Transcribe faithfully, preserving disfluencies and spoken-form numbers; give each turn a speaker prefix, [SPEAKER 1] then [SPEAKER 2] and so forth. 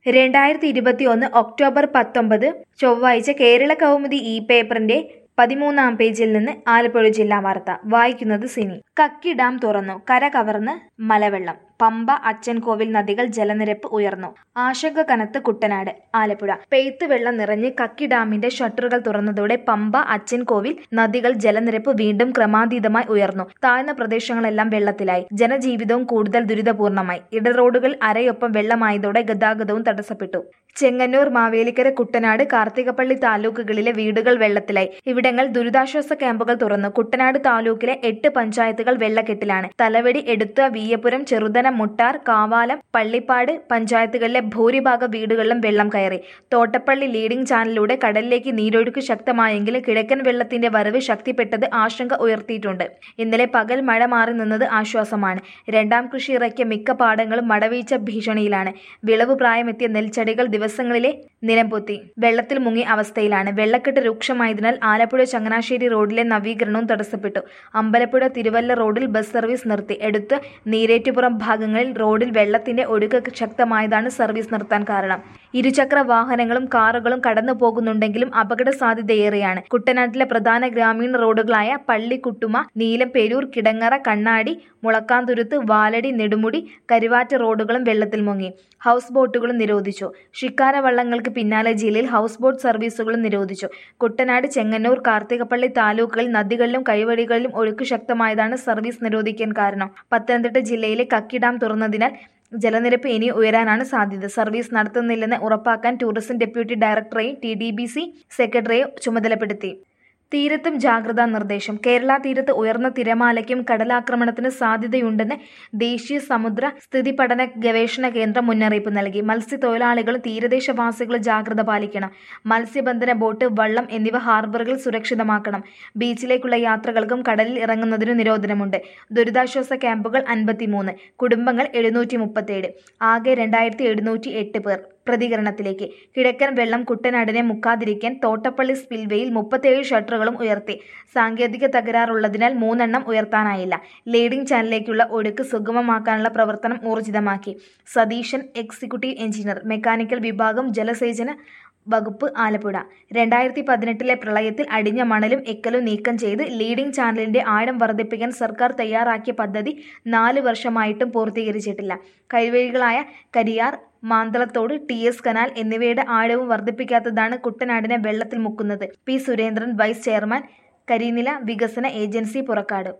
[SPEAKER 1] രണ്ടായിരത്തി ഇരുപത്തിയൊന്ന് ഒക്ടോബർ പത്തൊമ്പത് ചൊവ്വാഴ്ച കേരള കൗമുദി ഇ പേപ്പറിന്റെ പതിമൂന്നാം പേജിൽ നിന്ന് ആലപ്പുഴ ജില്ലാ വാർത്ത വായിക്കുന്നത് സിനി. കക്കി ഡാം തുറന്നു, കര കവർന്ന് മലവെള്ളം. പമ്പ, അച്ചൻകോവിൽ നദികൾ ജലനിരപ്പ് ഉയർന്നു. ആശങ്ക കനത്ത് കുട്ടനാട്. ആലപ്പുഴ പെയ്ത്ത് വെള്ളം നിറഞ്ഞ് കക്കി ഡാമിന്റെ ഷട്ടറുകൾ തുറന്നതോടെ പമ്പ, അച്ചൻകോവിൽ നദികൾ ജലനിരപ്പ് വീണ്ടും ക്രമാതീതമായി ഉയർന്നു. താഴ്ന്ന പ്രദേശങ്ങളെല്ലാം വെള്ളത്തിലായി. ജനജീവിതവും കൂടുതൽ ദുരിതപൂർണമായി. ഇടറോഡുകൾ അരയൊപ്പം വെള്ളമായതോടെ ഗതാഗതവും തടസ്സപ്പെട്ടു. ചെങ്ങന്നൂർ, മാവേലിക്കര, കുട്ടനാട്, കാർത്തികപ്പള്ളി താലൂക്കുകളിലെ വീടുകൾ വെള്ളത്തിലായി. ഇവിടങ്ങൾ ദുരിതാശ്വാസ ക്യാമ്പുകൾ തുറന്നു. കുട്ടനാട് താലൂക്കിലെ എട്ട് പഞ്ചായത്തുകൾ വെള്ളക്കെട്ടിലാണ്. തലവടി, എടുത്ത, വീയപുരം, ചെറുതന, മുട്ടാർ, കാവാലം, പള്ളിപ്പാട് പഞ്ചായത്തുകളിലെ ഭൂരിഭാഗം വീടുകളിലും വെള്ളം കയറി. തോട്ടപ്പള്ളി ലീഡിംഗ് ചാനലിലൂടെ കടലിലേക്ക് നീരൊഴുക്ക് ശക്തമായെങ്കിലും കിഴക്കൻ വെള്ളത്തിന്റെ വരവ് ശക്തിപ്പെട്ടത് ആശങ്ക ഉയർത്തിയിട്ടുണ്ട്. ഇന്നലെ പകൽ മഴ മാറി നിന്നത് ആശ്വാസമാണ്. രണ്ടാം കൃഷി ഇറക്കിയ മിക്ക പാടങ്ങളും മടവീഴ്ച ഭീഷണിയിലാണ്. വിളവ് പ്രായമെത്തിയ നെൽച്ചെടികൾ ദിവസങ്ങളിലെ നിലംപൊത്തി വെള്ളത്തിൽ മുങ്ങിയ അവസ്ഥയിലാണ്. വെള്ളക്കെട്ട് രൂക്ഷമായതിനാൽ ആലപ്പുഴ ചങ്ങനാശ്ശേരി റോഡിലെ നവീകരണവും തടസ്സപ്പെട്ടു. അമ്പലപ്പുഴ തിരുവല്ല റോഡിൽ ബസ് സർവീസ് നിർത്തി. എടുത്ത് നീരേറ്റുപുറം ഭാഗങ്ങളിൽ റോഡിൽ വെള്ളത്തിന്റെ ഒഴുക്ക് ശക്തമായതാണ് സർവീസ് നിർത്താൻ കാരണം. ഇരുചക്ര വാഹനങ്ങളും കാറുകളും കടന്നു പോകുന്നുണ്ടെങ്കിലും അപകട സാധ്യതയേറെയാണ്. കുട്ടനാട്ടിലെ പ്രധാന ഗ്രാമീണ റോഡുകളായ പള്ളിക്കുട്ടുമ, നീലംപേരൂർ, കിടങ്ങറ, കണ്ണാടി, മുളക്കാന്തുരുത്ത്, വാലടി, നെടുമുടി, കരുവാറ്റ റോഡുകളും വെള്ളത്തിൽ മുങ്ങി. ഹൗസ് ബോട്ടുകളും നിരോധിച്ചു. ഷിക്കാര വള്ളങ്ങൾക്ക് പിന്നാലെ ജില്ലയിൽ ഹൗസ് ബോട്ട് സർവീസുകളും നിരോധിച്ചു. കുട്ടനാട്, ചെങ്ങന്നൂർ, കാർത്തികപ്പള്ളി താലൂക്കുകളിൽ നദികളിലും കൈവഴികളിലും ഒഴുക്ക് ശക്തമായതാണ് സർവീസ് നിരോധിക്കാൻ കാരണം. പത്തനംതിട്ട ജില്ലയിലെ കക്കി ഡാം തുറന്നതിനാൽ ജലനിരപ്പ് ഇനി ഉയരാനാണ് സാധ്യത. സർവീസ് നടത്തുന്നില്ലെന്ന് ഉറപ്പാക്കാൻ ടൂറിസം ഡെപ്യൂട്ടി ഡയറക്ടറെയും ടി ഡി ബി സി സെക്രട്ടറിയെ ചുമതലപ്പെടുത്തി. തീരത്തും ജാഗ്രതാ നിർദ്ദേശം. കേരള തീരത്ത് ഉയർന്ന തിരമാലയ്ക്കും കടലാക്രമണത്തിന് സാധ്യതയുണ്ടെന്ന് ദേശീയ സമുദ്ര സ്ഥിതി പഠന ഗവേഷണ കേന്ദ്രം മുന്നറിയിപ്പ് നൽകി. മത്സ്യത്തൊഴിലാളികളും തീരദേശവാസികളും ജാഗ്രത പാലിക്കണം. മത്സ്യബന്ധന ബോട്ട്, വള്ളം എന്നിവ ഹാർബറുകൾ സുരക്ഷിതമാക്കണം. ബീച്ചിലേക്കുള്ള യാത്രകൾക്കും കടലിൽ ഇറങ്ങുന്നതിനും നിരോധനമുണ്ട്. ദുരിതാശ്വാസ ക്യാമ്പുകൾ അൻപത്തിമൂന്ന്, കുടുംബങ്ങൾ എഴുന്നൂറ്റി മുപ്പത്തേഴ്. ആകെ രണ്ടായിരത്തി എഴുന്നൂറ്റി എട്ട് പേർ പ്രതികരണത്തിലേക്ക്. കിഴക്കൻ വെള്ളം കുട്ടനാടിനെ മുക്കാതിരിക്കാൻ തോട്ടപ്പള്ളി സ്പിൽവേയിൽ മുപ്പത്തേഴ് ഷട്ടറുകളും ഉയർത്തി. സാങ്കേതിക തകരാറുള്ളതിനാൽ മൂന്നെണ്ണം ഉയർത്താനായില്ല. ലീഡിംഗ് ചാനലിലേക്കുള്ള ഒഴുക്ക് സുഗമമാക്കാനുള്ള പ്രവർത്തനം ഊർജിതമാക്കി. സതീശൻ, എക്സിക്യൂട്ടീവ് എഞ്ചിനീയർ, മെക്കാനിക്കൽ വിഭാഗം, ജലസേചന വകുപ്പ്, ആലപ്പുഴ. രണ്ടായിരത്തി പതിനെട്ടിലെ പ്രളയത്തിൽ അടിഞ്ഞ മണലും എക്കലും നീക്കം ചെയ്ത് ലീഡിംഗ് ചാനലിന്റെ ആഴം വർദ്ധിപ്പിക്കാൻ സർക്കാർ തയ്യാറാക്കിയ പദ്ധതി നാല് വർഷമായിട്ടും പൂർത്തീകരിച്ചിട്ടില്ല. കൈവഴികളായ Kariyar, Manthalathodu, T S canal എന്നിവയുടെ ആഴവും വർദ്ധിപ്പിക്കാത്തതാണ് കുട്ടനാടിനെ വെള്ളത്തിൽ മുക്കുന്നത്. P Surendran, vice chairman, Karinila Vikasana agency, Purakkad.